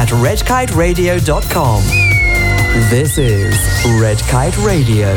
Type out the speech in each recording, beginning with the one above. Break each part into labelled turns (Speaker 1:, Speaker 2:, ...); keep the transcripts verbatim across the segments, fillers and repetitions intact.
Speaker 1: at red kite radio dot com. This is Red Kite Radio.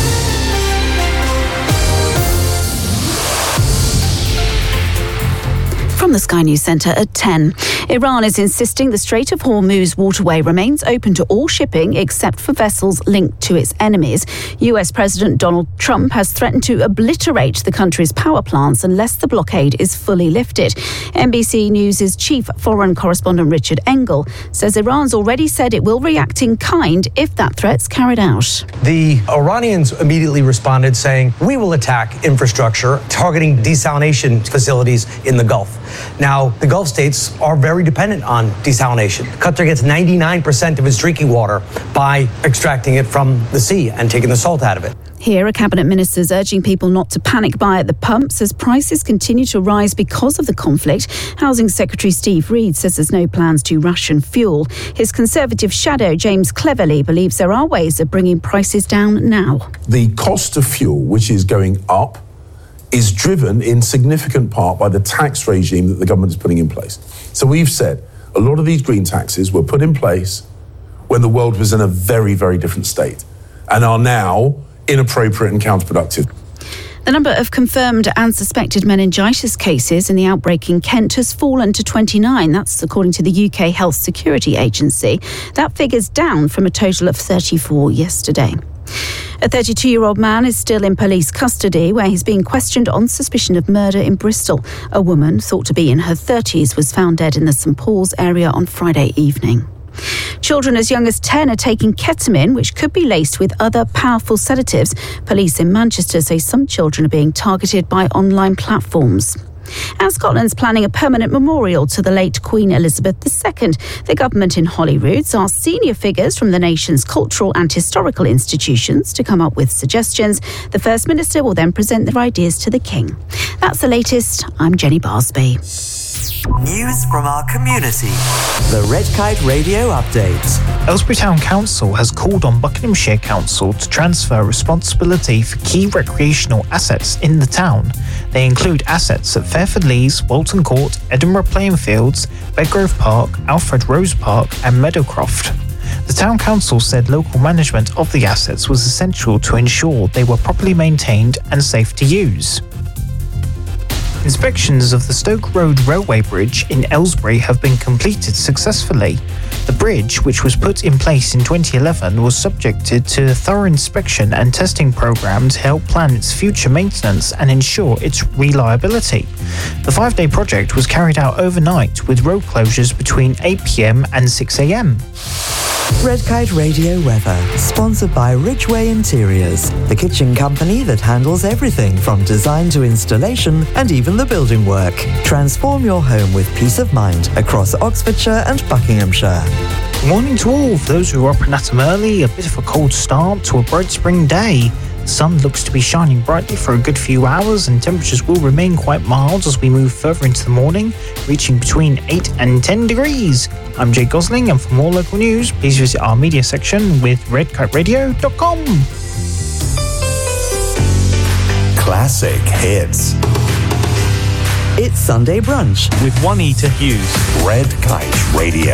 Speaker 2: From the Sky News Centre at ten. Iran is insisting the Strait of Hormuz waterway remains open to all shipping except for vessels linked to its enemies. U S President Donald Trump has threatened to obliterate the country's power plants unless the blockade is fully lifted. N B C News' chief foreign correspondent Richard Engel says Iran's already said it will react in kind if that threat's carried out.
Speaker 3: The Iranians immediately responded saying, we will attack infrastructure targeting desalination facilities in the Gulf. Now, the Gulf states are very dependent on desalination. Qatar gets ninety-nine percent of its drinking water by extracting it from the sea and taking the salt out of it.
Speaker 2: Here, a cabinet minister is urging people not to panic buy at the pumps as prices continue to rise because of the conflict. Housing Secretary Steve Reed says there's no plans to ration fuel. His Conservative shadow, James Cleverly, believes there are ways of bringing prices down now.
Speaker 4: The cost of fuel, which is going up, is driven in significant part by the tax regime that the government is putting in place. So we've said a lot of these green taxes were put in place when the world was in a very, very different state and are now inappropriate and counterproductive.
Speaker 2: The number of confirmed and suspected meningitis cases in the outbreak in Kent has fallen to twenty-nine. That's according to the U K Health Security Agency. That figure's down from a total of thirty-four yesterday. A thirty-two-year-old man is still in police custody where he's being questioned on suspicion of murder in Bristol. A woman, thought to be in her thirties, was found dead in the St Paul's area on Friday evening. Children as young as ten are taking ketamine, which could be laced with other powerful sedatives. Police in Manchester say some children are being targeted by online platforms. And Scotland's planning a permanent memorial to the late Queen Elizabeth the Second. The government in Holyrood asked senior figures from the nation's cultural and historical institutions to come up with suggestions. The First Minister will then present their ideas to the King. That's the latest. I'm Jenny Barsby.
Speaker 1: News from our community. The Red Kite Radio Update.
Speaker 5: Aylesbury Town Council has called on Buckinghamshire Council to transfer responsibility for key recreational assets in the town. They include assets at Fairford Leys, Walton Court, Edinburgh Playing Fields, Bedgrove Park, Alfred Rose Park and Meadowcroft. The Town Council said local management of the assets was essential to ensure they were properly maintained and safe to use. Inspections of the Stoke Road Railway Bridge in Aylesbury have been completed successfully. The bridge, which was put in place in twenty eleven, was subjected to a thorough inspection and testing programme to help plan its future maintenance and ensure its reliability. The five-day project was carried out overnight with road closures between eight p.m. and six a.m.
Speaker 1: Red Kite Radio weather, sponsored by Ridgeway Interiors, the kitchen company that handles everything from design to installation and even the building work. Transform your home with peace of mind across Oxfordshire and Buckinghamshire.
Speaker 5: Good morning to all. For those who are up and at them early, a bit of a cold start to a bright spring day. The sun looks to be shining brightly for a good few hours and temperatures will remain quite mild as we move further into the morning, reaching between eight and ten degrees. I'm Jake Gosling, and for more local news, please visit our media section with red kite radio dot com.
Speaker 6: Classic hits.
Speaker 1: It's Sunday Brunch
Speaker 6: with Juanita Hughes. Red Kite Radio.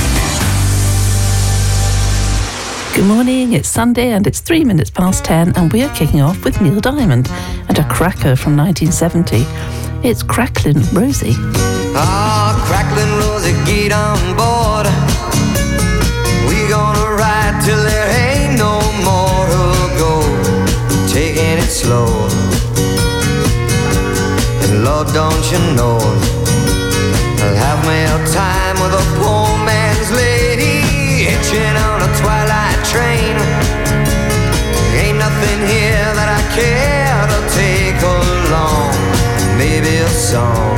Speaker 7: Good morning, it's Sunday and it's three minutes past ten and we are kicking off with Neil Diamond and a cracker from nineteen seventy. It's Cracklin' Rosie.
Speaker 8: Ah, Cracklin' Rosie, get on board. We gonna ride till there ain't no more to go. Taking it slow. And Lord, don't you know, I'll have me a time with a poor man's lady, hitching on a twilight train. Ain't nothing here that I care to take along. Maybe a song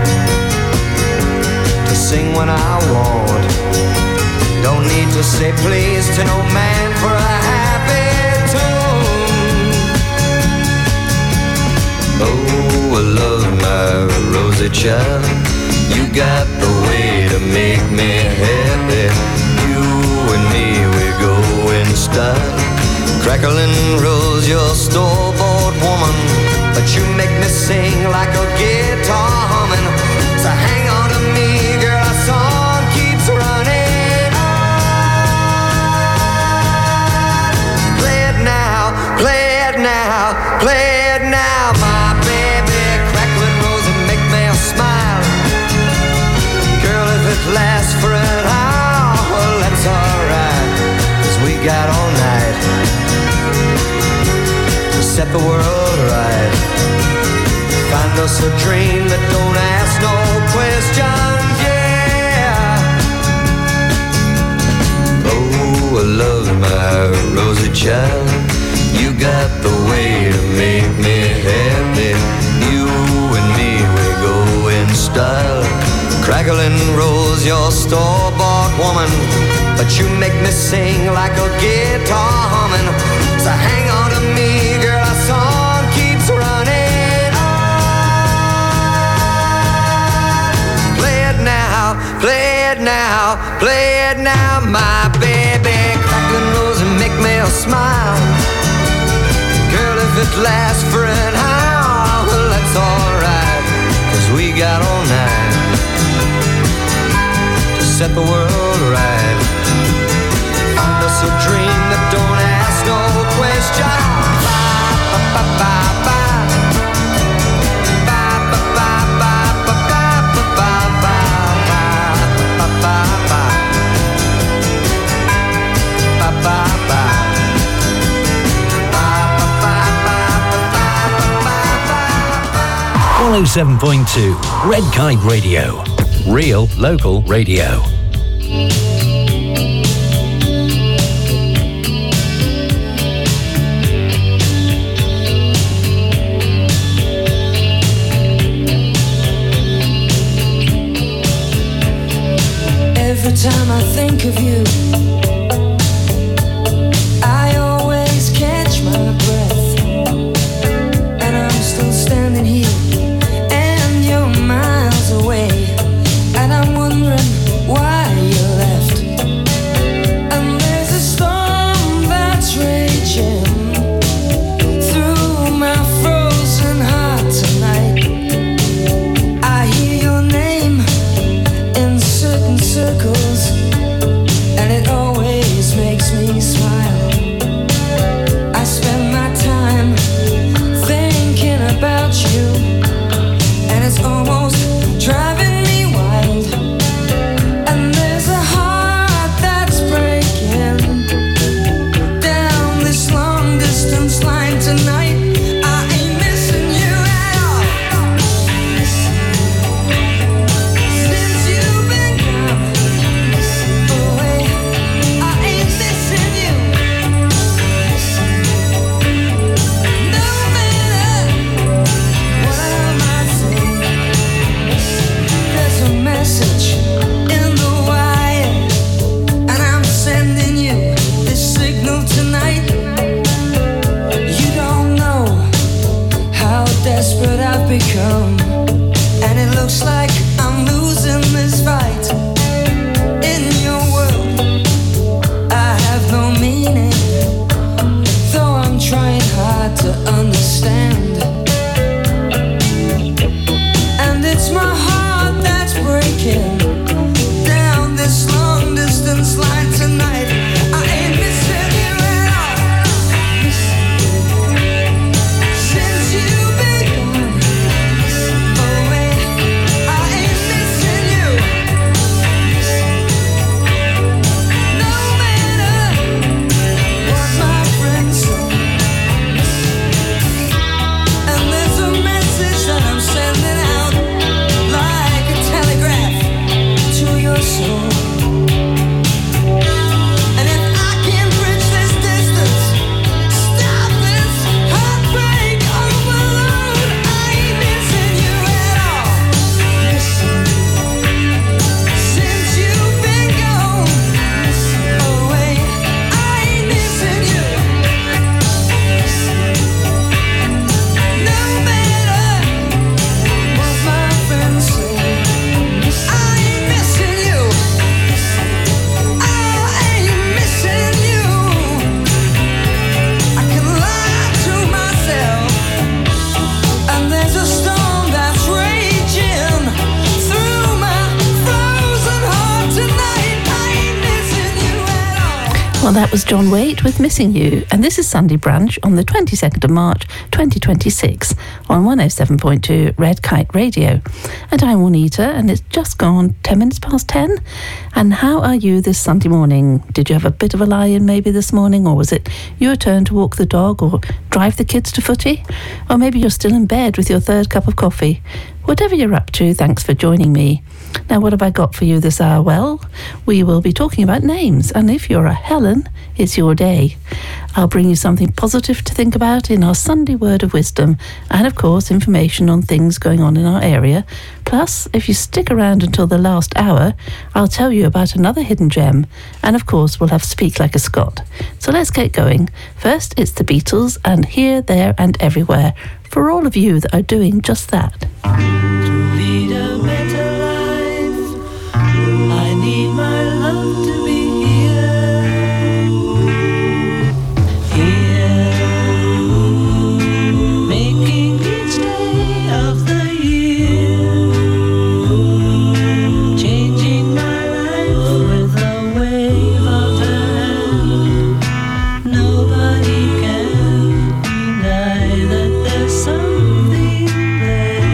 Speaker 8: to sing when I want. Don't need to say please to no man for a happy tune. Oh, I love my Rosie child. You got the way to make me happy. You and me, we go in style. Cracklin' Rose, you're a store-bought woman, but you make me sing like a guitar humming. So hang on to me, girl, our song keeps running us a dream that don't ask no questions, yeah. Oh, I love my rosy child. You got the way to make me happy. You and me, we go in style. Crackling rose, your store-bought woman, but you make me sing like a guitar humming. So hang on to me, girl, our song keeps running on. Play it now, play it now, play it now, my baby. Crackling rose and make me smile. Girl, if it lasts for an hour, well, that's alright, 'cause we got all night to set the world right. Find us a dream that don't ask no question.
Speaker 9: one oh seven point two Red Kite Radio. Real local radio.
Speaker 10: Every time I think of you, I always catch my breath, and I'm still standing here, and you're miles away, and I'm wondering why you left. And there's a storm that's raging through my frozen heart tonight. I hear your name in certain circles, and it always makes me smile. I spend my time thinking about you, and it's almost driving me wild. And there's a heart that's breaking down this long distance line tonight. I ain't missing you at all. Since you've been gone, oh,
Speaker 7: Well, that was John Waite with Missing You, and this is Sunday Brunch on the twenty-second of March twenty twenty-six on one oh seven point two Red Kite Radio. And I'm Juanita, and it's just gone ten minutes past ten. And how are you this Sunday morning? Did you have a bit of a lie-in maybe this morning, or was it your turn to walk the dog or drive the kids to footy? Or maybe you're still in bed with your third cup of coffee. Whatever you're up to, thanks for joining me. Now, what have I got for you this hour? Well, we will be talking about names, and if you're a Helen, it's your day. I'll bring you something positive to think about in our Sunday Word of Wisdom, and of course, information on things going on in our area. Plus, if you stick around until the last hour, I'll tell you about another hidden gem, and of course, we'll have Speak Like a Scot. So let's get going. First, it's the Beatles, and Here, There, and Everywhere, for all of you that are doing just that.
Speaker 10: To lead a better life, I need my love to be here, here, making each day of the year, changing my life with a wave of her hand. Nobody can deny that there's something there.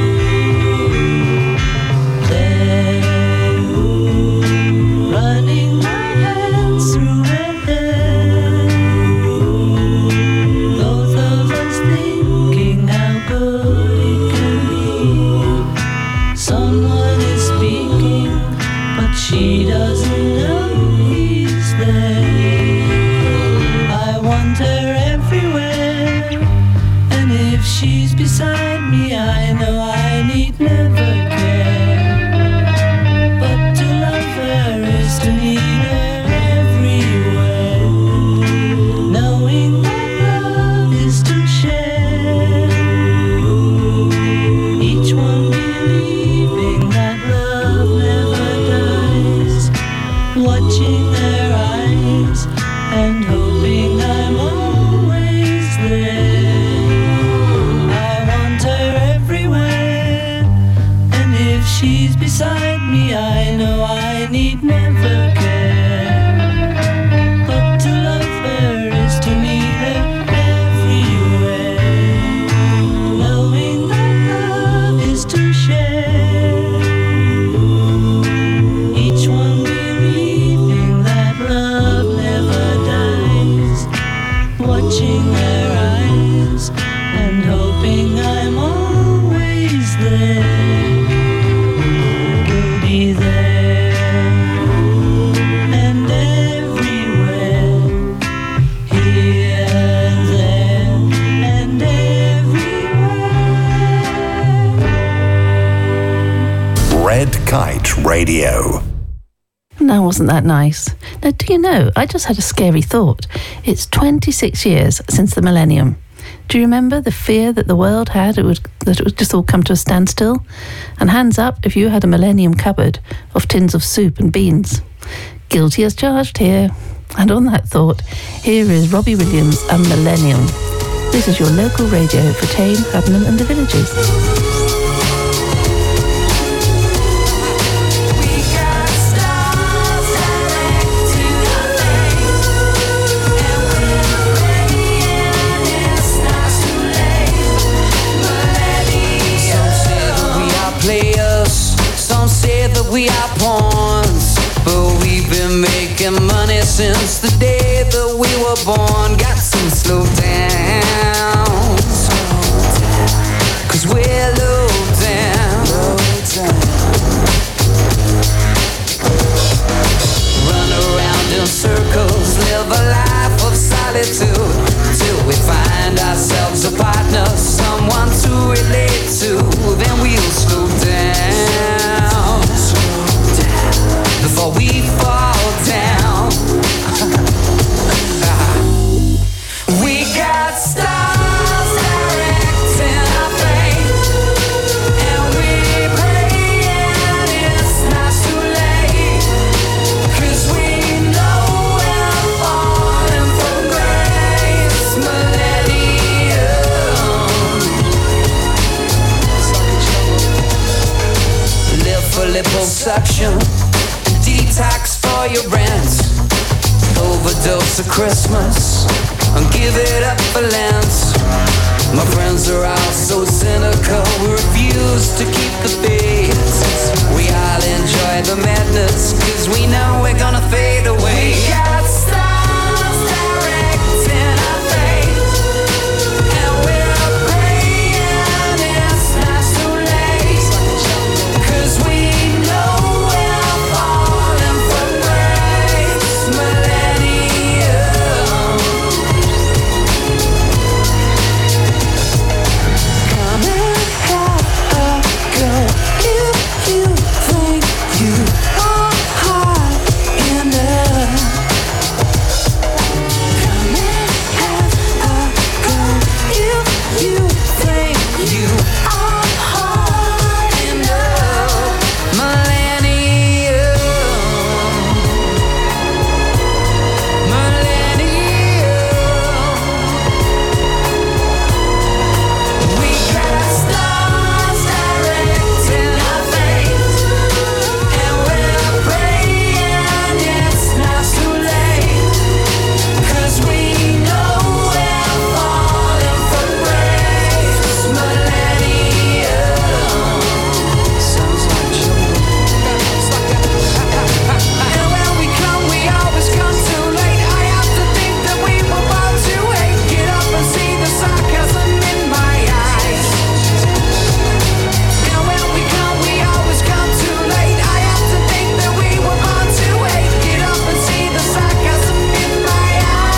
Speaker 10: She doesn't know he's there. I want her everywhere, and if she's beside me, I know I need never care. But to love her is to need her everywhere, knowing that love is to share. Each one believing that love never dies, watching their eyes and hoping I'm always there. I want her everywhere, and if she's beside me, I know I need never care. But to love her is to need her everywhere, knowing that love is to share. Each one believing that love never dies, watching their eyes and hoping I'm always there. We'll be there and everywhere, here, there, and everywhere.
Speaker 6: Red Kite Radio.
Speaker 7: Now, wasn't that nice? Now, do you know, I just had a scary thought. It's twenty-six years since the millennium. Do you remember the fear that the world had it would, that it would just all come to a standstill? And hands up if you had a millennium cupboard of tins of soup and beans. Guilty as charged here. And on that thought, here is Robbie Williams and Millennium. This is your local radio for Tame, Haddenham and the Villages.
Speaker 11: We are pawns, but we've been making money since the day that we were born. Got some slow down, cause we're low down. Run around in circles, live a life of solitude, till we find ourselves a partner, someone to relate to. Then we'll slow down before we fall down. We got stars directing our fate, and we praying it's not too late, 'cause we know we're falling from grace. Millennium, live for liposuction, detox for your rent, over dose of Christmas and give it up for Lent. My friends are all so cynical, we refuse to keep the faith. We all enjoy the madness, cause we know we're gonna fade away. We got stars directing our fate, and we're praying it's not too late, cause we know we're falling from grace. Millennium, come and have a go if you think you are hot enough. Come and have a go if you think you are hot enough. Millennium, millennium. We got stars directing our fate, and we're praying it's not too late, cause we know we're falling from grace. Millennium, sounds like jungle. And when we come, we always come too late. I have to think that we were born to hate. Get up and see the sarcasm in my eyes. And when we come, we always come too late. I have to think that we were born to hate. Get up and see the sarcasm in my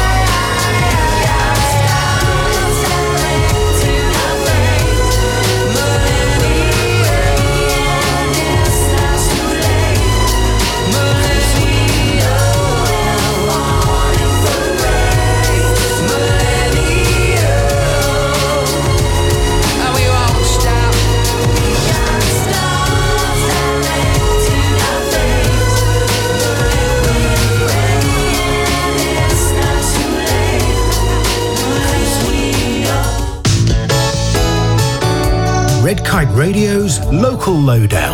Speaker 11: eyes. Stars directing our fate. Millennium, it's not too late. Millennium, falling from grace. Millennium, and we won't stop. We got stars directing our fate. It's not too late, 'cause we know.
Speaker 9: Red Kite Radio's Local Lowdown.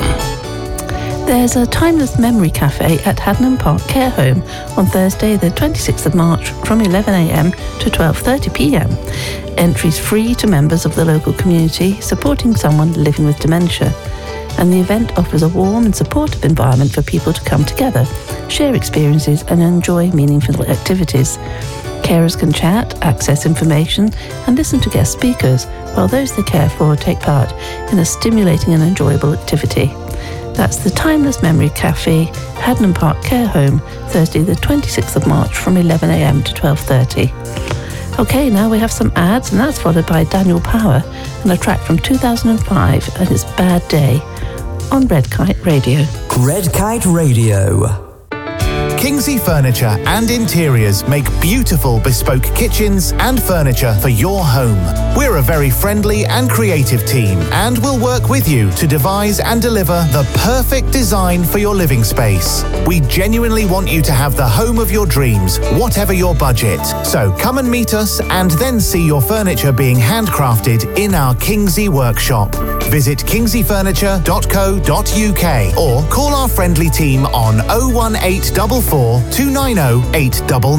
Speaker 7: There's a timeless memory cafe at Haddenham Park Care Home on Thursday, the twenty-sixth of March from eleven a m to twelve thirty p m. Entry's free to members of the local community supporting someone living with dementia. And the event offers a warm and supportive environment for people to come together, share experiences and enjoy meaningful activities. Carers can chat, access information and listen to guest speakers, while those they care for take part in a stimulating and enjoyable activity. That's the Timeless Memory Cafe, Haddenham Park Care Home, Thursday the twenty-sixth of March from eleven a m to twelve thirty. Okay, now we have some ads, and that's followed by Daniel Power and a track from two thousand five and it's Bad Day on Red Kite Radio.
Speaker 1: Red Kite Radio.
Speaker 12: Kingsley Furniture and Interiors make beautiful bespoke kitchens and furniture for your home. We're a very friendly and creative team and we'll work with you to devise and deliver the perfect design for your living space. We genuinely want you to have the home of your dreams, whatever your budget. So come and meet us and then see your furniture being handcrafted in our Kingsley workshop. Visit kingsley furniture dot co dot u k or call our friendly team on oh one eight four four, two nine oh, eight nine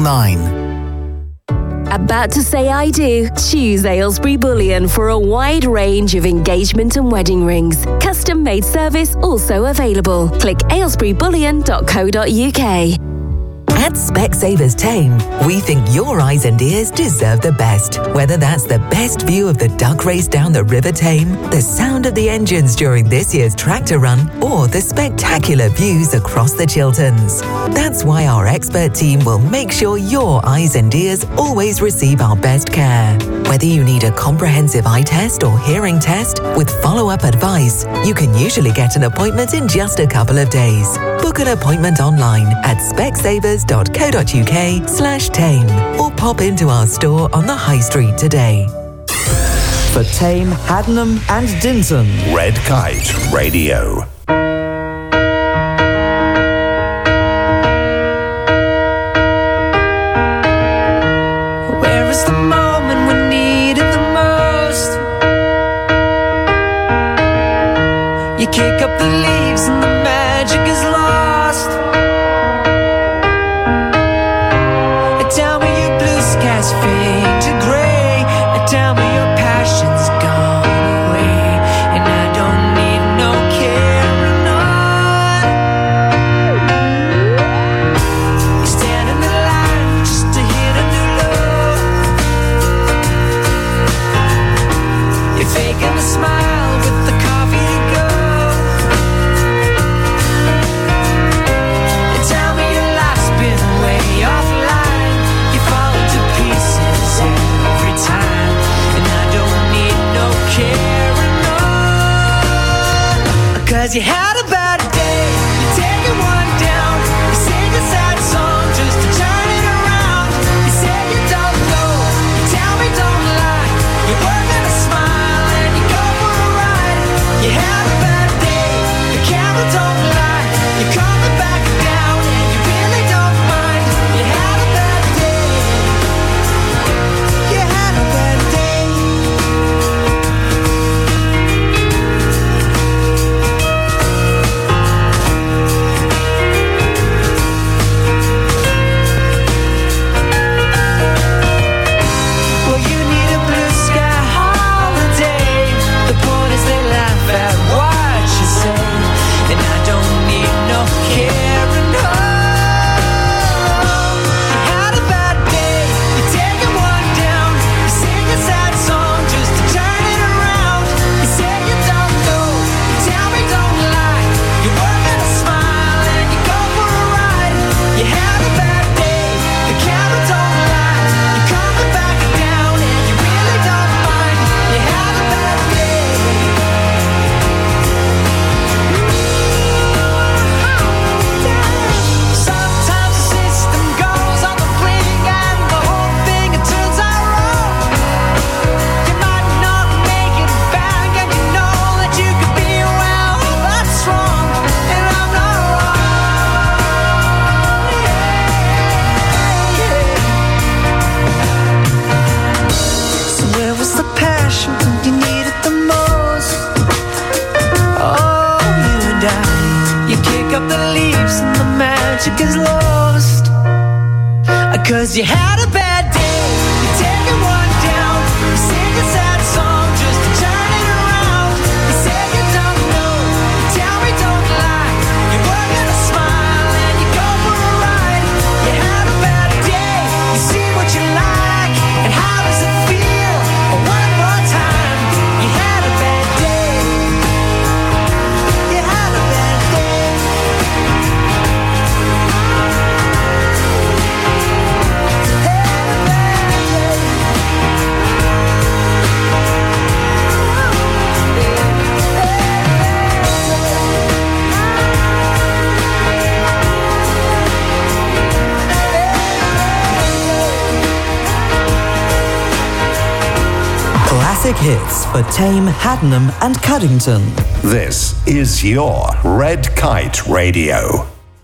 Speaker 12: nine.
Speaker 13: About to say I do? Choose Aylesbury Bullion for a wide range of engagement and wedding rings. Custom made service also available. Click aylesbury bullion dot co dot u k.
Speaker 14: At Specsavers Tame, we think your eyes and ears deserve the best. Whether that's the best view of the duck race down the River Tame, the sound of the engines during this year's tractor run, or the spectacular views across the Chilterns. That's why our expert team will make sure your eyes and ears always receive our best care. Whether you need a comprehensive eye test or hearing test with follow-up advice, you can usually get an appointment in just a couple of days. Book an appointment online at specsavers dot co dot u k slash tame or pop into our store on the High Street today.
Speaker 1: For Tame, Haddenham and Dinton.
Speaker 6: Red Kite Radio.
Speaker 10: Where is the moment we need it the most? You kick up the leaves and the magic is lost. 'Cause you had a bad day, you're taking one down. You sing a sad song just to turn it around. You say you don't know, you tell me don't lie. You work on a smile and you go for a ride. You had a bad day, the camera don't lie. You're coming back down and you really don't mind. You had a bad day, you had a bad day. Well, you need a blue sky holiday. The point is they laugh at what you say, and I don't need no care and home. You had a bad day, you're taking one down. You sing a sad song just to turn it around. You say you don't know, you tell me don't lie. You work on a smile and you go for a ride. You had a bad day, the camera don't lie. You're coming back down and you really don't mind. You had a bad day. Sometimes the system goes on the blink and the whole thing it turns out wrong. You might not make it back and you know that you could be well, that's wrong, and I'm not wrong. So where was the passion when you needed the most? Oh, you and I, you kick up the leaves and the magic is lost. Cause you had a bad day, you're taking one down. You sing a sad song just to turn it around. You say you don't know, you tell me don't lie. You work on a smile and you go for a ride. You had a bad day, you see what you like, and how does it feel? One more time, you had a bad day. You had a bad day.
Speaker 1: Classic hits for Tame, Haddenham and Cuddington.
Speaker 6: This is your Red Kite Radio.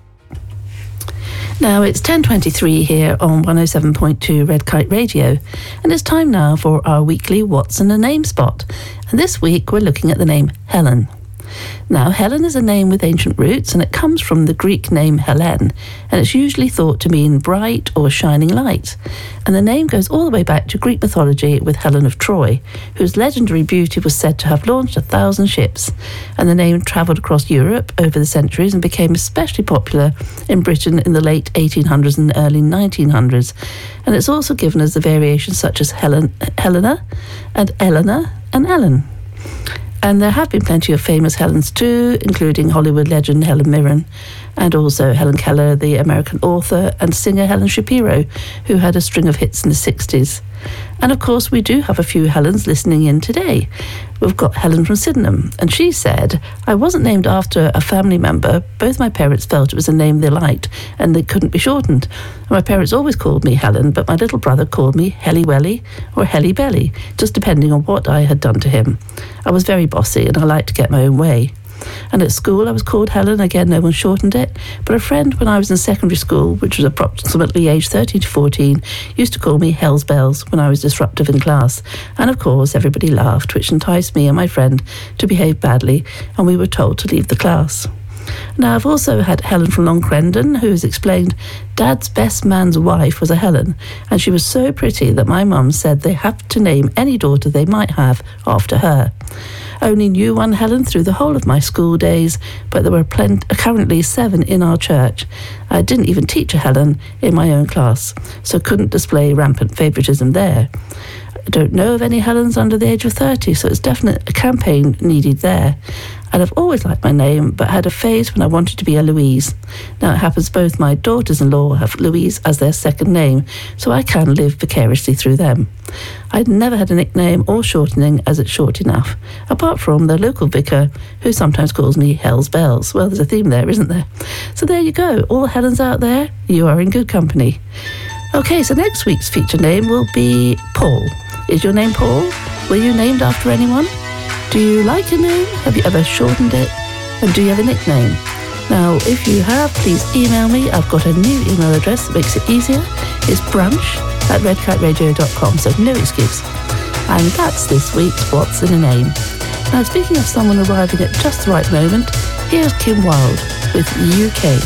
Speaker 7: Now it's ten twenty-three here on one oh seven point two Red Kite Radio, and it's time now for our weekly What's in a Name spot. And this week we're looking at the name Helen. Now, Helen is a name with ancient roots, and it comes from the Greek name Helen, and it's usually thought to mean bright or shining light. And the name goes all the way back to Greek mythology with Helen of Troy, whose legendary beauty was said to have launched a thousand ships. And the name travelled across Europe over the centuries and became especially popular in Britain in the late eighteen hundreds and early nineteen hundreds. And it's also given as the variations such as Helen, Helena and Eleanor and Ellen. And there have been plenty of famous Helens too, including Hollywood legend Helen Mirren, and also Helen Keller, the American author, and singer Helen Shapiro, who had a string of hits in the sixties. And of course, we do have a few Helens listening in today. We've got Helen from Sydenham, and she said, I wasn't named after a family member. Both my parents felt it was a name they liked, and they couldn't be shortened. And my parents always called me Helen, but my little brother called me Helly Welly or Helly Belly, just depending on what I had done to him. I was very bossy, and I liked to get my own way. And at school I was called Helen, again no one shortened it, but a friend when I was in secondary school, which was approximately age thirteen to fourteen, used to call me Hell's Bells when I was disruptive in class, and of course everybody laughed, which enticed me and my friend to behave badly, and we were told to leave the class. Now, I've also had Helen from Long Crendon, who has explained Dad's best man's wife was a Helen, and she was so pretty that my mum said they have to name any daughter they might have after her. I only knew one Helen through the whole of my school days, but there were plenty, currently seven in our church. I didn't even teach a Helen in my own class, so couldn't display rampant favouritism there. I don't know of any Helens under the age of thirty, so it's definitely a campaign needed there. and I've always liked my name, but had a phase when I wanted to be a Louise. Now it happens both my daughters-in-law have Louise as their second name, so I can live vicariously through them. I'd never had a nickname or shortening as it's short enough, apart from the local vicar, who sometimes calls me Hell's Bells. Well, there's a theme there, isn't there? So there you go. All Helens out there, you are in good company. Okay, so next week's feature name will be Paul. Is your name Paul? Were you named after anyone? Do you like your name? Have you ever shortened it? And do you have a nickname? Now, if you have, please email me. I've got a new email address that makes it easier. It's brunch at red kite radio dot com, so no excuse. And that's this week's What's in a Name. Now, speaking of someone arriving at just the right moment, here's Kim Wilde with U K.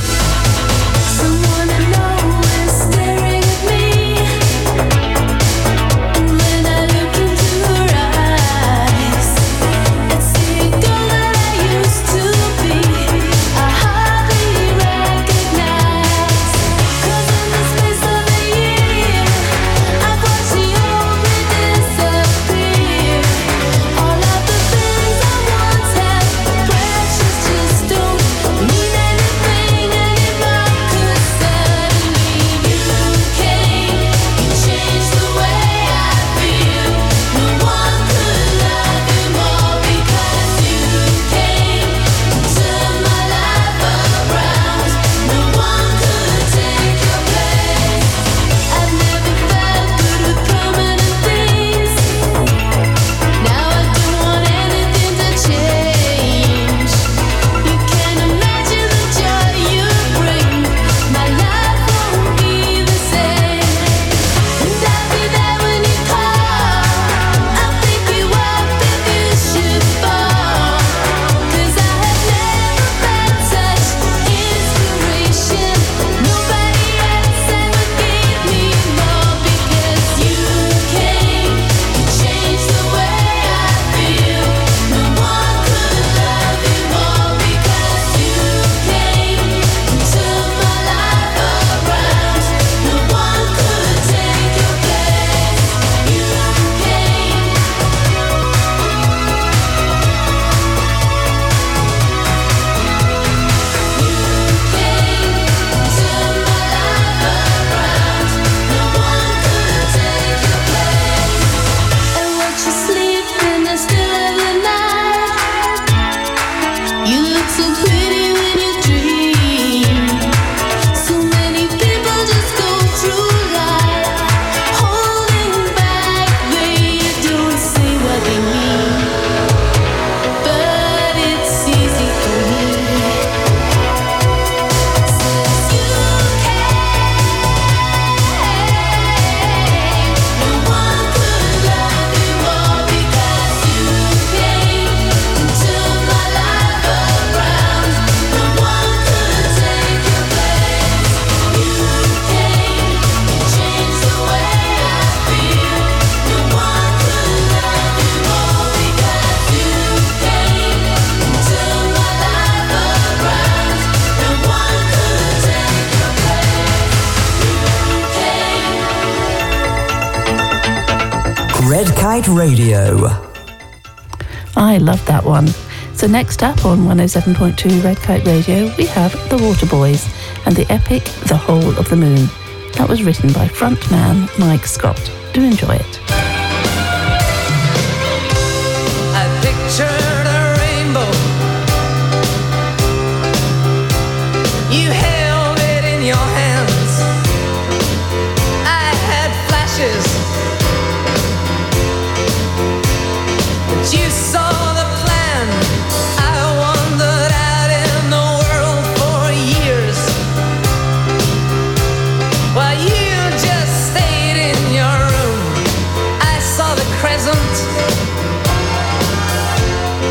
Speaker 1: Red Kite Radio.
Speaker 7: I love that one. So next up on one oh seven point two Red Kite Radio, we have the Waterboys and the epic The Whole of the Moon. That was written by frontman Mike Scott. Do enjoy it.
Speaker 10: I pictured a rainbow. You held it in your hands. I had flashes. But you saw the plan. I wandered out in the world for years, while you just stayed in your room. I saw the crescent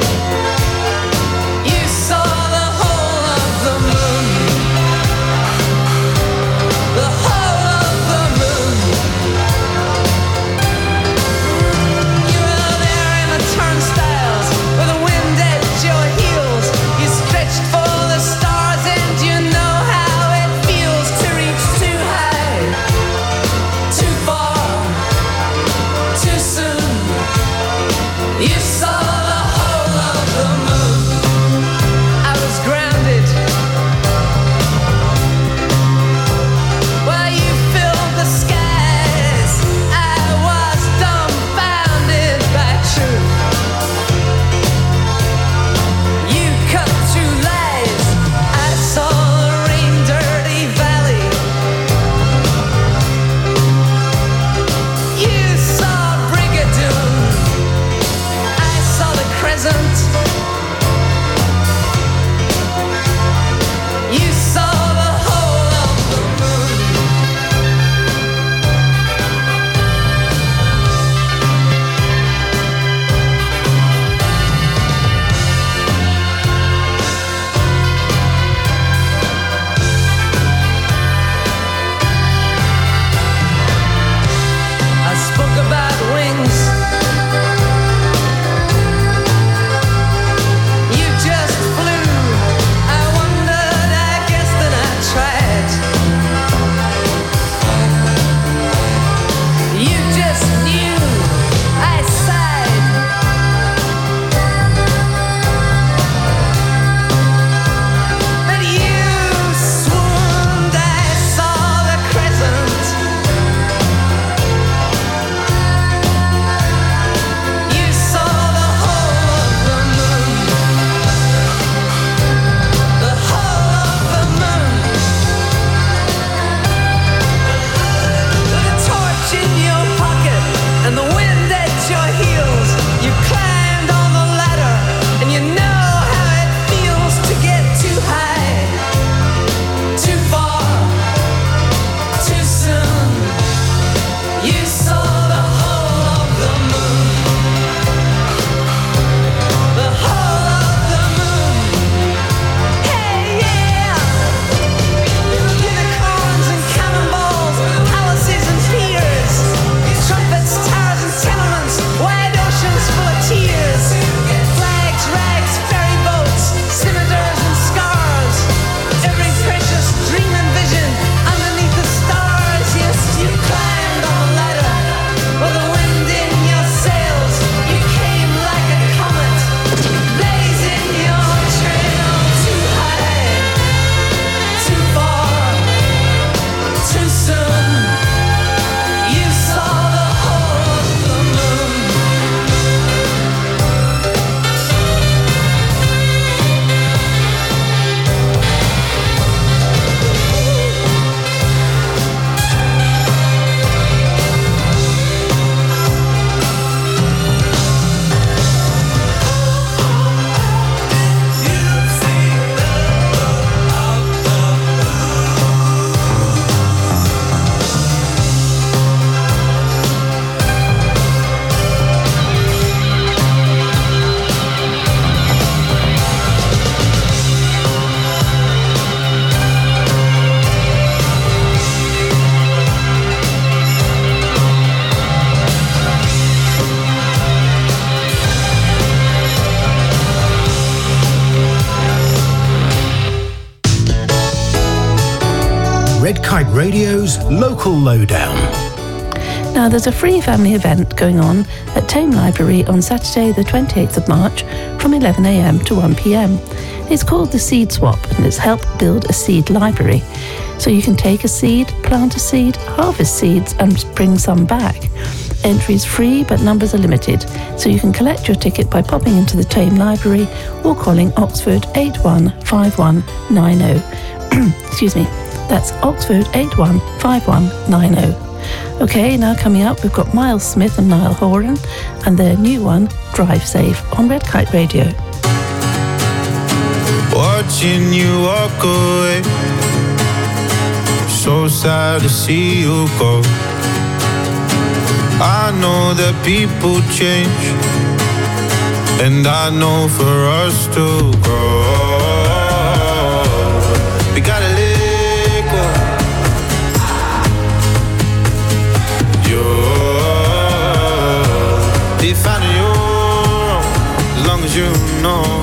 Speaker 9: Radio's Local Lowdown.
Speaker 7: Now, there's a free family event going on at Tame Library on Saturday the twenty-eighth of March from eleven a m to one p m. It's called the Seed Swap, and it's help build a seed library. So you can take a seed, plant a seed, harvest seeds and bring some back. Entry is free, but numbers are limited, so you can collect your ticket by popping into the Tame Library or calling Oxford eight one five one nine zero. Excuse me, that's Oxford eight one five one nine zero. Okay, now coming up, we've got Miles Smith and Niall Horan and their new one, Drive Safe, on Red Kite Radio.
Speaker 15: Watching you walk away, so sad to see you go. I know that people change, and I know for us to grow, we gotta let go. You're deep down in your own, as long as you know.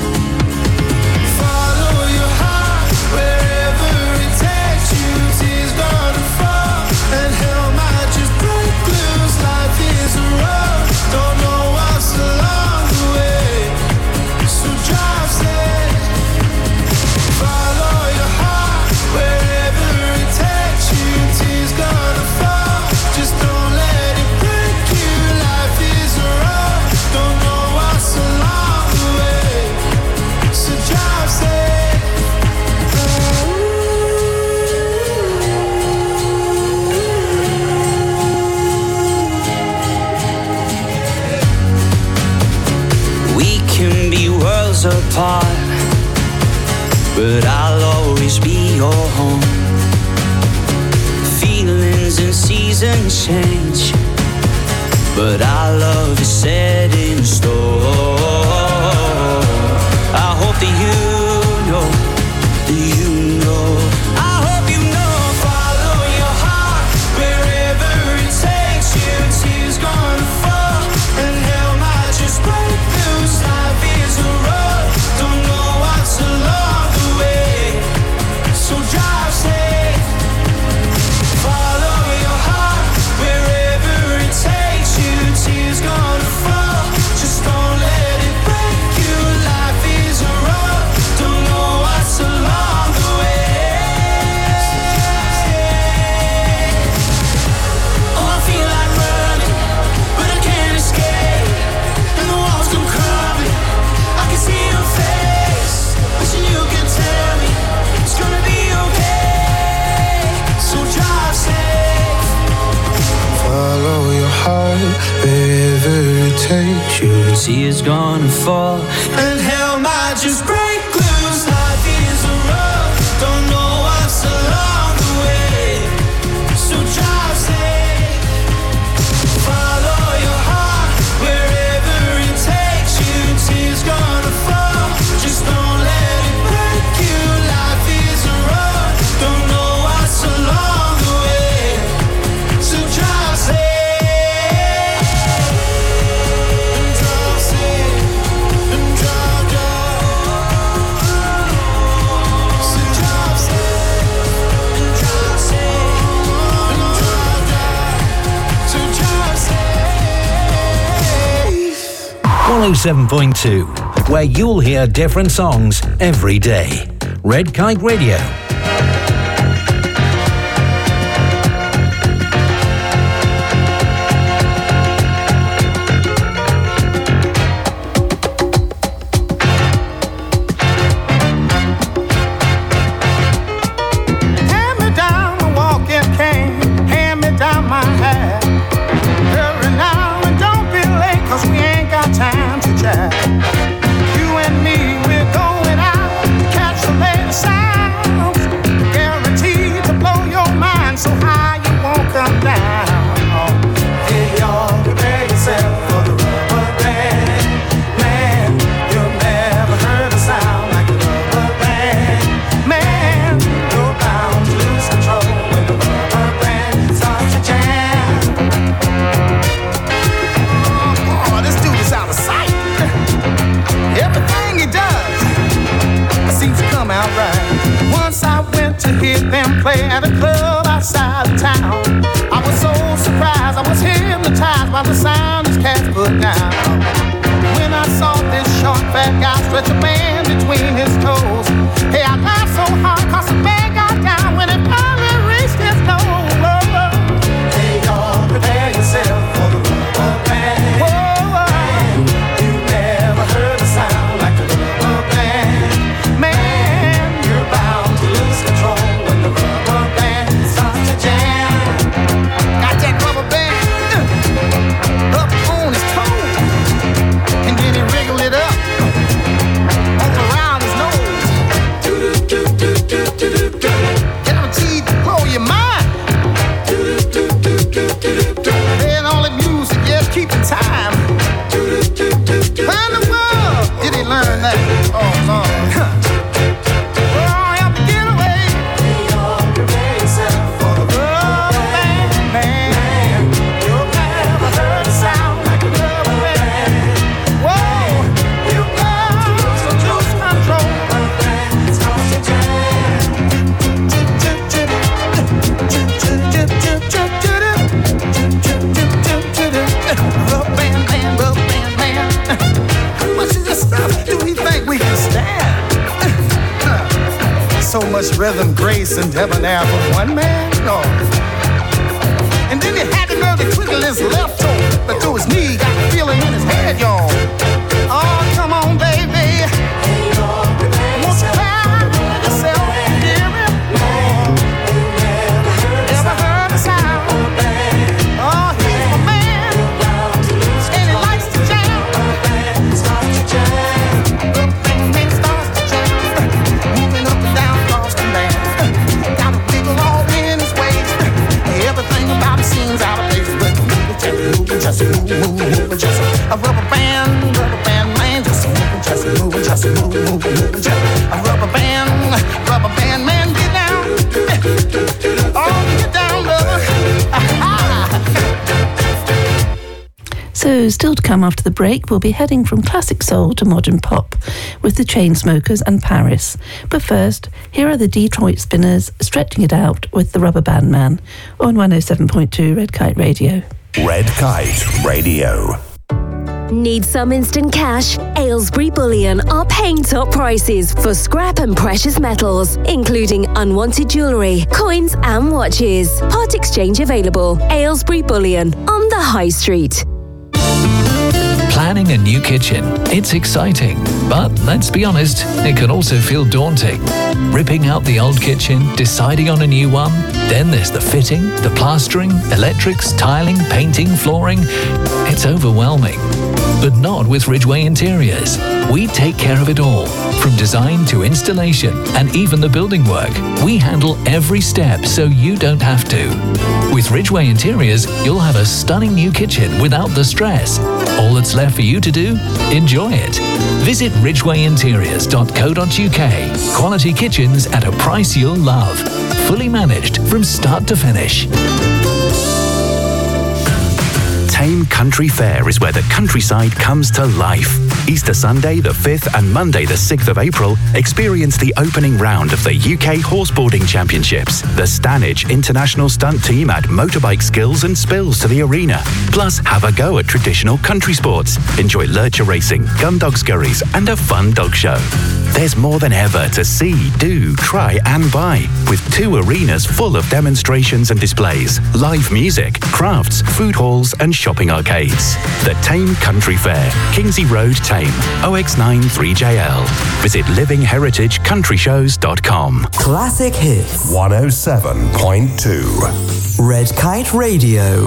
Speaker 11: Apart, but I'll always be your home. Feelings and seasons change, but our love is set in stone. I hope that you know, that you know. I hope you know. Follow your heart wherever it takes you. Tears gonna fall and hell might just break loose. Life is a road, don't know what's along the way, so drive safe. Follow your heart wherever it takes you. Tears gonna fall, just don't let it break you. Life is a road, don't know what's along the way. Oh, I feel like running, but I can't escape, and the walls come crumbling. I can see your face, wishing you can tell me it's gonna be okay. So drive safe.
Speaker 15: Follow your heart wherever it takes you.
Speaker 11: Tears gonna fall and hell might just break loose. Life is a road, don't know what's along the way, so drive safe. Follow your heart wherever it takes you. Tears gonna fall, just don't let it break you. Life is a road, don't know what's along the way, so drive safe. And drive safe, and drive, drive. So drive safe, and drive safe, and drive, drive. So drive safe.
Speaker 9: one oh seven point two, where you'll hear different songs every day. Red Kite Radio.
Speaker 15: Hand me down the walking cane, hand me down my hat. Hurry now and don't be late, 'cause we ain't got time to chat. You and me, we're going out to catch the latest sound. much rhythm, grace, and debonair for one man? No. And then he had the nerve to twiddle his left toe, but to his knee, got the feeling in his head, y'all. Oh, come on, baby. Won't you find yourself hearing? Ever heard a sound? Oh, he's my man, and he likes to jam. The thing starts to jam, moving up and down across the land. Got a wiggle all in his waist. Everything about it seems out of place, but moving, just moving, moving, moving, just a rubber band, rubber band, man, just moving, just moving, just moving, moving, moving, just a rubber band, rubber band, man, get down, oh, get down, brother.
Speaker 7: So, still to come after the break, we'll be heading from classic soul to modern pop with the Chainsmokers and Paris. But first, here are the Detroit Spinners stretching it out with the Rubber Band Man on one oh seven point two Red Kite Radio.
Speaker 6: Red Kite Radio.
Speaker 13: Need some instant cash? Aylesbury Bullion are paying top prices for scrap and precious metals, including unwanted jewellery, coins and watches. Part exchange available. Aylesbury Bullion on the High Street.
Speaker 16: Planning a new kitchen. It's exciting, but let's be honest, it can also feel daunting. Ripping out the old kitchen, deciding on a new one, then there's the fitting, the plastering, electrics, tiling, painting, flooring. It's overwhelming. But not with Ridgeway Interiors. We take care of it all, from design to installation and even the building work. We handle every step so you don't have to. With Ridgeway Interiors, you'll have a stunning new kitchen without the stress. All that's left for you to do? Enjoy it. Visit ridgeway interiors dot co dot uk. Quality kitchens at a price you'll love. Fully managed from start to finish.
Speaker 17: Thame Country Fair is where the countryside comes to life. Easter Sunday the fifth and Monday the sixth of April, experience the opening round of the U K Horseboarding Championships. The Stanage International Stunt Team add motorbike skills and spills to the arena. Plus, have a go at traditional country sports. Enjoy lurcher racing, gun dog scurries, and a fun dog show. There's more than ever to see, do, try, and buy, with two arenas full of demonstrations and displays, live music, crafts, food halls, and shopping arcades. The Thame Country Fair, Kingsey Road, Thame, O X nine three J L. Visit living heritage country shows dot com.
Speaker 1: Classic hits.
Speaker 6: one oh seven point two.
Speaker 1: Red Kite Radio.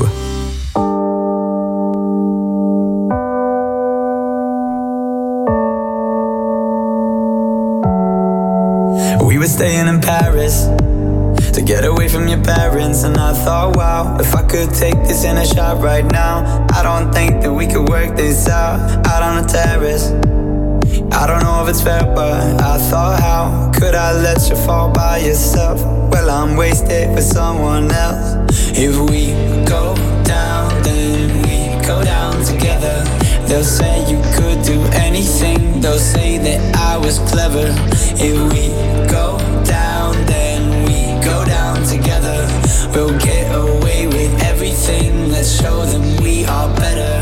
Speaker 18: We were staying in Paris to get away from your parents, and I thought, wow, if I could take this in a shot right now, I don't think that we could work this out, out on the terrace. I don't know if it's fair, but I thought, how could I let you fall by yourself? Well, I'm wasted with someone else. If we go down, then we go down together. They'll say you could do anything, they'll say that I was clever. If we go down, then we go down together. We'll get away with everything, let's show them we are better.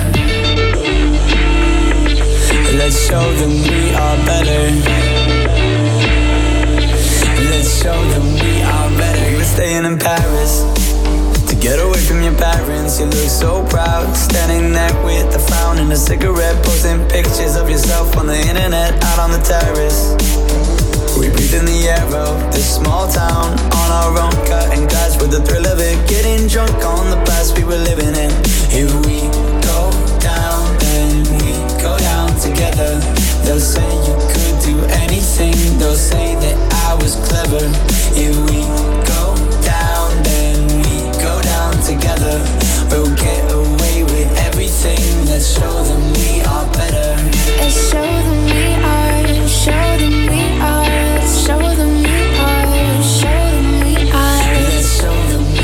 Speaker 18: Let's show them we are better. Let's show them we are better. We were staying in Paris to get away from your parents. You look so proud, standing there with a frown and a cigarette, posting pictures of yourself on the internet, out on the terrace. We breathe in the air of this small town, on our own, cutting glass with the thrill of it, getting drunk on the past we were living in. If we go down, then we go down together. They'll say you could do anything, they'll say that I was clever. If we go down, then we go down together. We'll get away with everything, let's show them we are better.
Speaker 19: Let's show them we are, show them we are, let's show them we are, show them we are.
Speaker 18: Let's show them we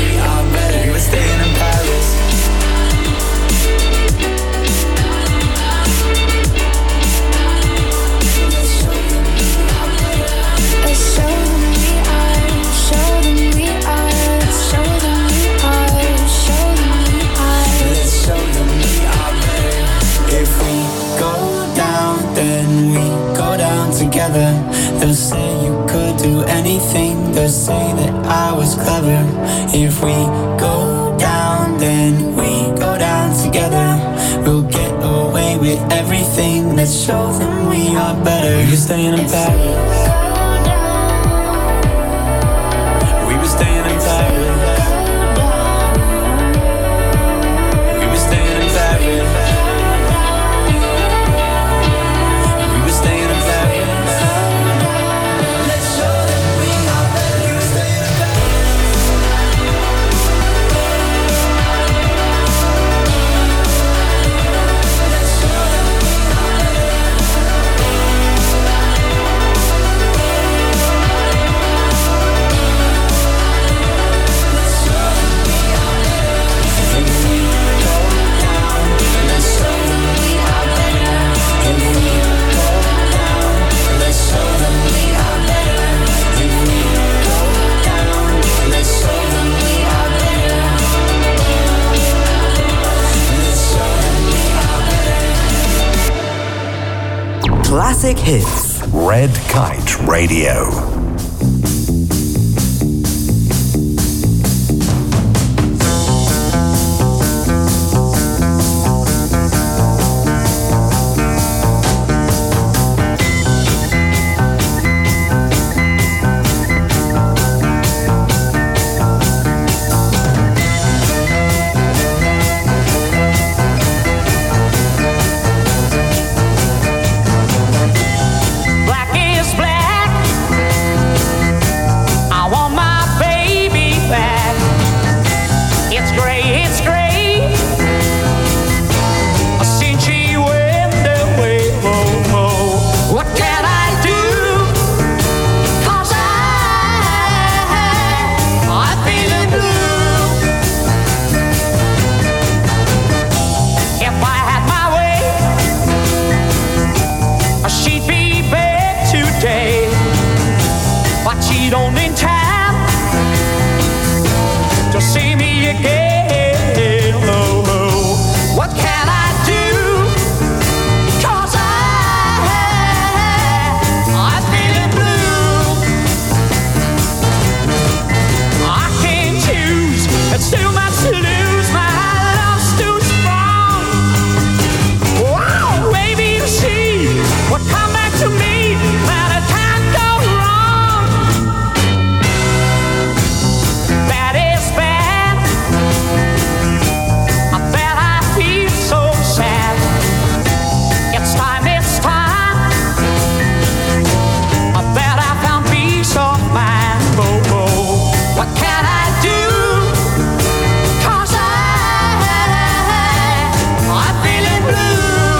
Speaker 18: if we go down, then we go down together. We'll get away with everything. Let's show them we are better. We're staying in Paris. We were staying in Paris. We were staying in Paris. We were staying in Paris. Let's show them we are better. We were staying in
Speaker 1: Classic hits.
Speaker 6: Red Kite Radio.
Speaker 10: Black is black. I want my baby back. It's gray, it's gray. Since she went away, oh, oh. What can I do? 'Cause I, I'm feeling blue. If I had my way, she'd be back today, but she don't in time to see me again. Oh, oh. What can I do? 'Cause I, I'm feeling blue. I can't choose, it's too much to lose. My love's too strong. Wow, maybe you see what come back to me, that it can't go wrong. Bad is bad. I bet I feel so sad. It's time, it's time. I bet I found peace of mind. Oh, oh. What can I do? 'Cause I, I'm feeling blue.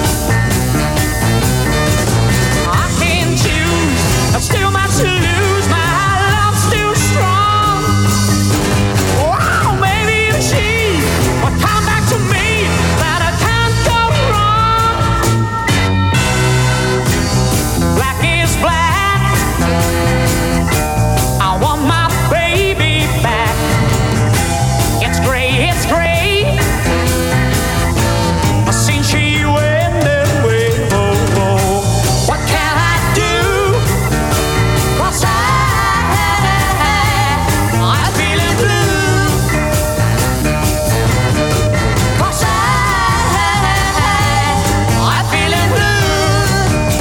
Speaker 10: I can't choose, there's still much to lose. My love's too strong. Wow, maybe you see what come back to me, that I can't go wrong. Black is black. I want my baby back. It's gray, it's gray. Since she went away, oh, oh. What can I do? 'Cause I, I'm feeling blue. 'Cause I, I'm feeling blue.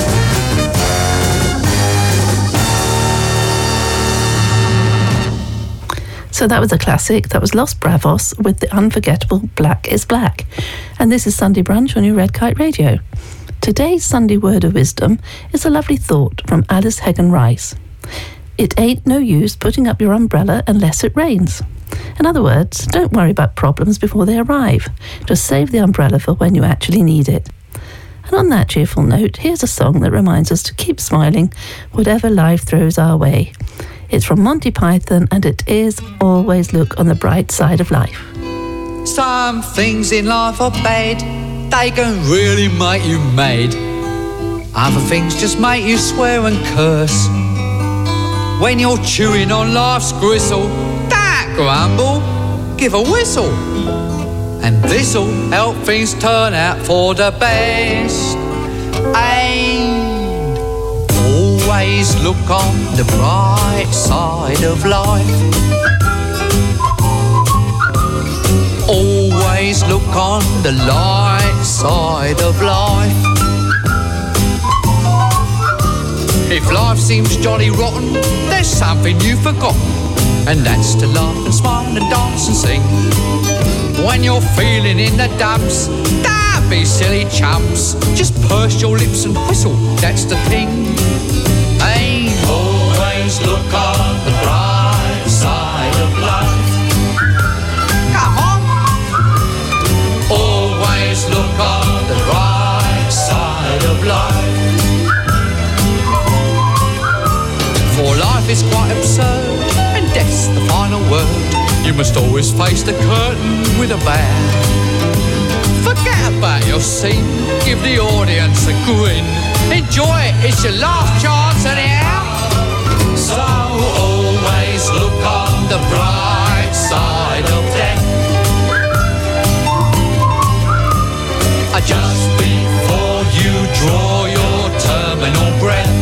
Speaker 7: So that was a classic. That was Los Bravos with the unforgettable Black is Black. And this is Sunday Brunch on your Red Kite Radio. Today's Sunday word of wisdom is a lovely thought from Alice Hegan Rice. It ain't no use putting up your umbrella unless it rains. In other words, don't worry about problems before they arrive. Just save the umbrella for when you actually need it. And on that cheerful note, here's a song that reminds us to keep smiling, whatever life throws our way. It's from Monty Python, and it is Always Look on the Bright Side of Life.
Speaker 20: Some things in life are bad, they can really make you mad. Other things just make you swear and curse. When you're chewing on life's gristle, don't grumble, give a whistle. And this'll help things turn out for the best. And always look on the bright side of life. look on the light side of life. If life seems jolly rotten, there's something you've forgotten, and that's to laugh and smile and dance and sing. When you're feeling in the dumps, don't be silly chumps. Just purse your lips and whistle, that's the thing. Hey, always look on the bright side of life. Come on. Always look on the right side of life. For life is quite absurd, and death's the final word. You must always face the curtain with a bow. Forget about your scene, give the audience a grin. Enjoy it, it's your last chance anyhow. So always look on the bright side of death. Just before you draw your terminal breath.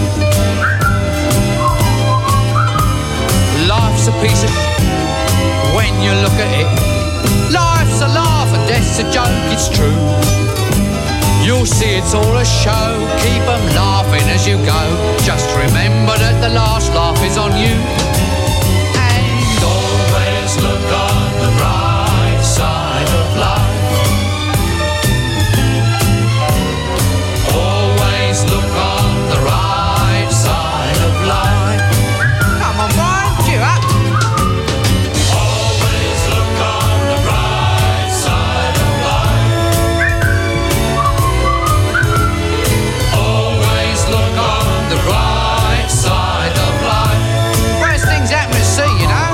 Speaker 20: Life's a piece of sh- when you look at it. Life's a laugh and death's a joke, it's true. You'll see it's all a show, keep them laughing as you go. Just remember that the last laugh is on you. And always look on the bright side of life. Always look on the right side of life. Come on, Brian, cheer up. Always look on the right side of life. Always look on the right side of life. Worst things happen at sea, you know.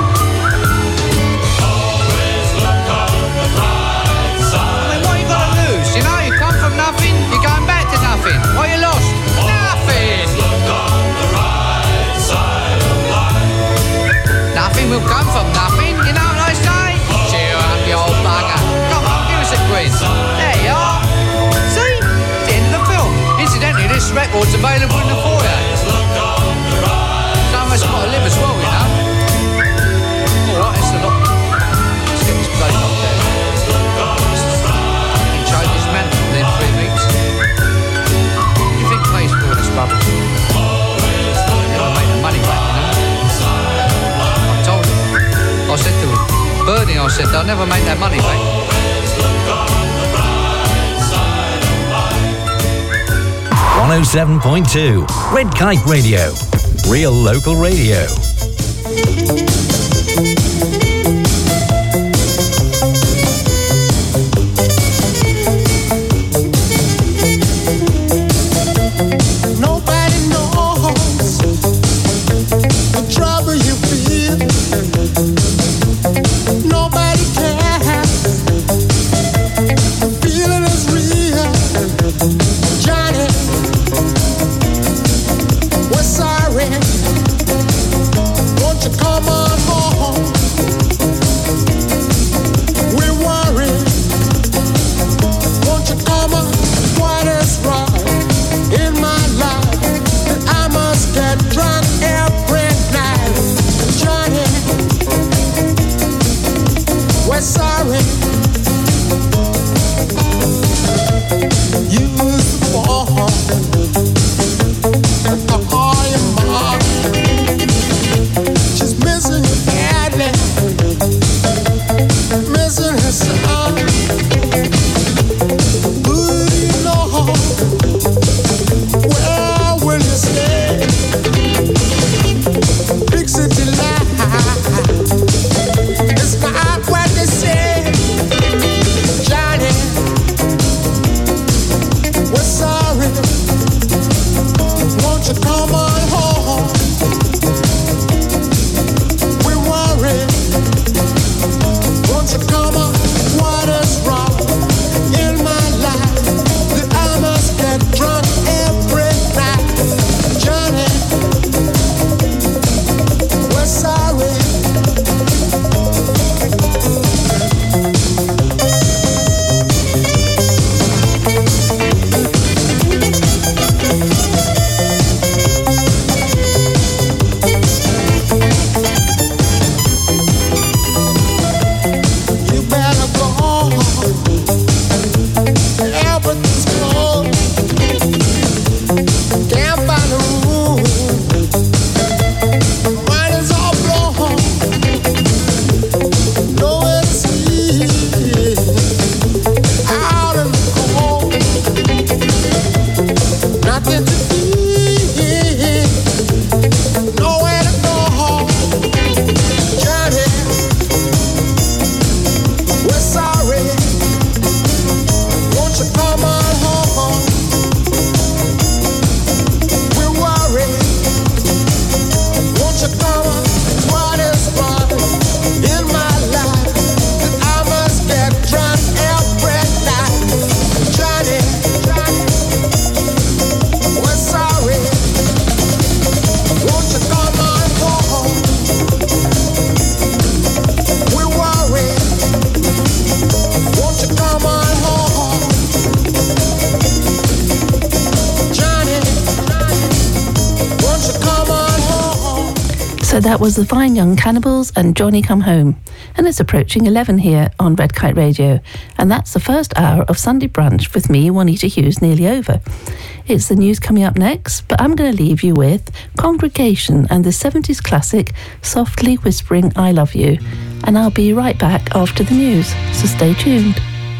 Speaker 20: Always look on the right side. I mean, what you got to lose? You know, you come from nothing, you're going back to nothing. What you lost? Nothing. Look on the right side of life. Nothing will come from nothing, you know what I say? Cheer up, you old bugger. Come on, give us a quiz. There you are. See? It's the end of the film. Incidentally, this record's available in the foyer. Some of us got to live as well, you know. Alright, it's a lot. Let's get this bloody knocked down. You can choke this man within three weeks. What do you think pays for all this rubbish? Never make the money back, you know. I told him. I said to him, Bernie, I said, they'll never make that money back.
Speaker 9: one oh seven point two Red Kite Radio. Real local radio.
Speaker 15: Nobody knows the trouble you feel. Nobody cares. The feeling is real. Johnny, we're sorry. Won't you come on home? We're worried. Won't you come on? What is wrong in my life that I must get drunk every night? Johnny, we're sorry. You was born to call your mom. She's missing you badly, missing her son. Who do you know? Where will you stay? Big city life, it's not what they say. Johnny,
Speaker 7: That was the Fine Young Cannibals and Johnny Come Home. And it's approaching eleven here on Red Kite Radio. And that's the first hour of Sunday Brunch with me, Juanita Hughes, nearly over. It's the news coming up next, but I'm going to leave you with Congregation and the seventies classic Softly Whispering I Love You. And I'll be right back after the news, so stay tuned.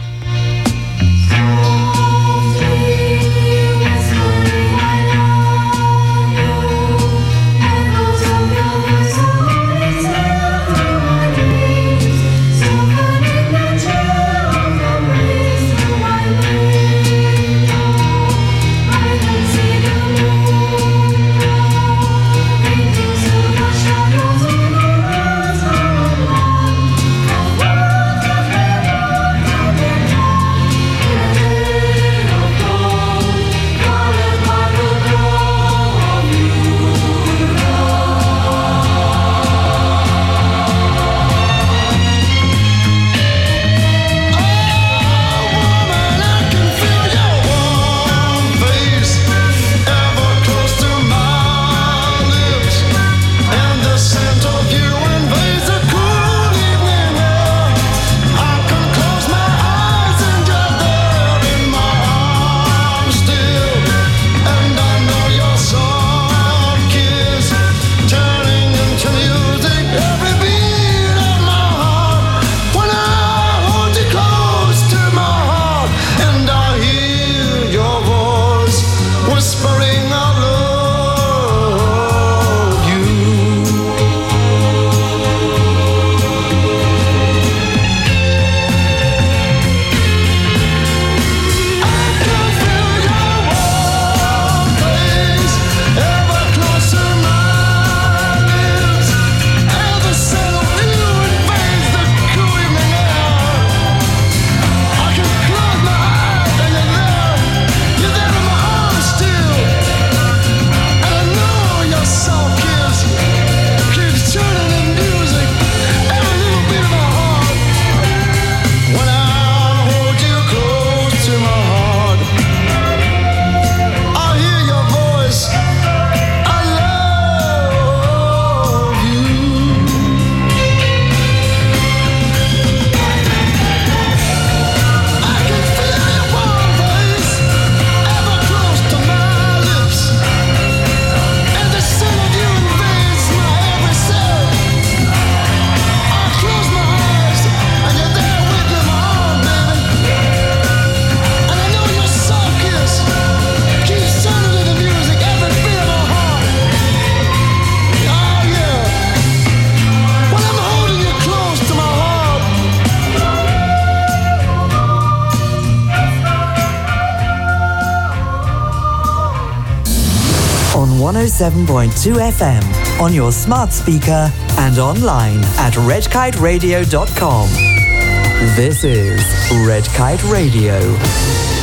Speaker 1: one oh seven point two F M, on your smart speaker and online at red kite radio dot com. This is Red Kite Radio.